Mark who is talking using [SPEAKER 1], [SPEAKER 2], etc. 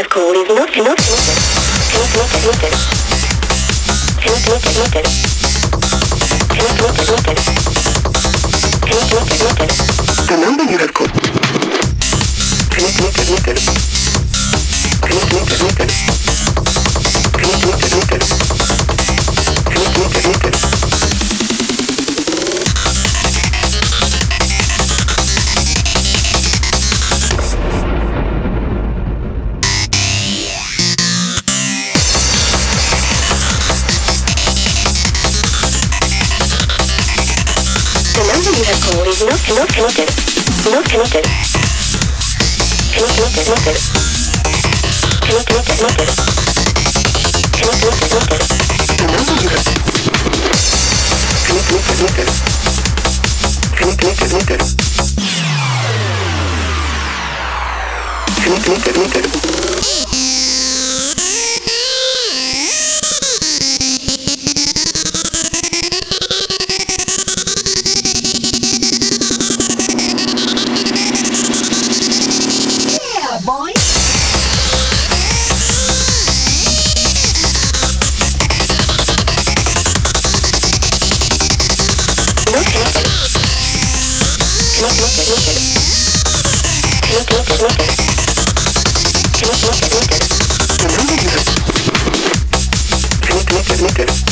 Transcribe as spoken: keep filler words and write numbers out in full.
[SPEAKER 1] have called is not not connected. Connected, connected. Connected, connected. Connected, connected. Connected, connected. The number you have called. Connected, connected. Connected, connected. Connected, connected. Connected, connected. You have called is not not connected. Not connected. Connected, connected. Connected, connected. Connected, connected. The number you have. Connected, connected. Connected, connected. Connected, connected. Connected, connected.